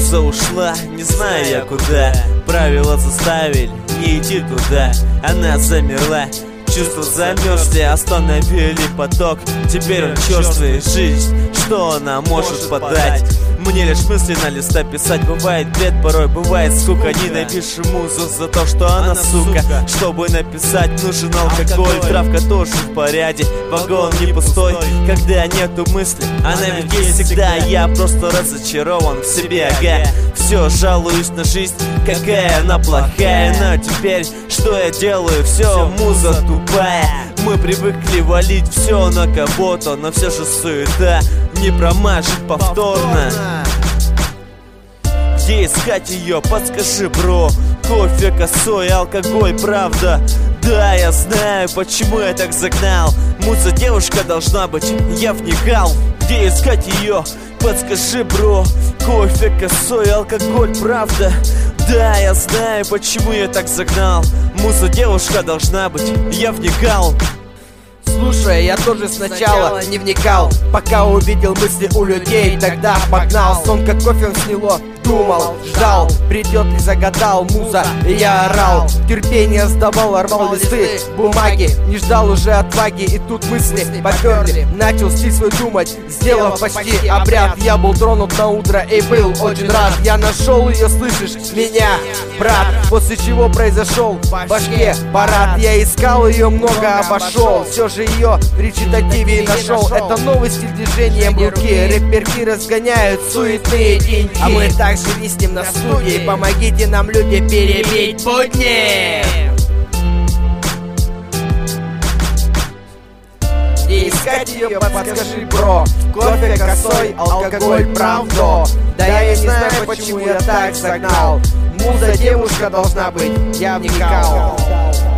Муза ушла, не знаю я куда. Правила заставили не идти туда. Она замерла, чувства замерзли, остановили поток. Теперь он черствый, жизнь, что она может подать? Мне лишь мысли на листа писать. Бывает бред, порой бывает скука. Не напишу музу за то, что она сука. Чтобы написать, нужен алкоголь. Травка тоже в порядке, вагон не пустой. Когда нету мысли, она ведь есть всегда. Я просто разочарован в себе, ага. Все, жалуюсь на жизнь, какая она плохая. Но теперь, что я делаю? Все, муза тупая. Мы привыкли валить все на кого-то, но все же суета не промажет повторно. Где искать ее, подскажи, бро. Кофе, косой, алкоголь, правда. Да, я знаю, почему я так загнал. Муза девушка должна быть, я вникал. Где искать ее, подскажи, бро. Кофе, косой, алкоголь, правда. Да, я знаю, почему я так загнал. Муза девушка должна быть, я вникал. Слушай, я тоже сначала не вникал, пока увидел мысли у людей, тогда погнал. Сон как кофе сняло, думал, ждал, придет и загадал муза, и я орал. Терпение сдавал, рвал листы бумаги, не ждал уже отваги, и тут мысли поперли. Начал стиль свой думать, сделав почти обряд. Я был тронут на утро и был очень рад. Я нашел ее, слышишь меня, брат? После чего произошел в башке парад. Я искал ее, много обошел, все же ее в речитативе нашел. Это новый стиль движения руки. Рэперки разгоняют суетные деньги, а мы также виснем на студии. Помогите нам, люди, перебить будни. И искать ее, подскажи, бро. Кофе, косой, алкоголь, правда. Да я не знаю, почему я так загнал. Муза девушка должна быть, я вникал.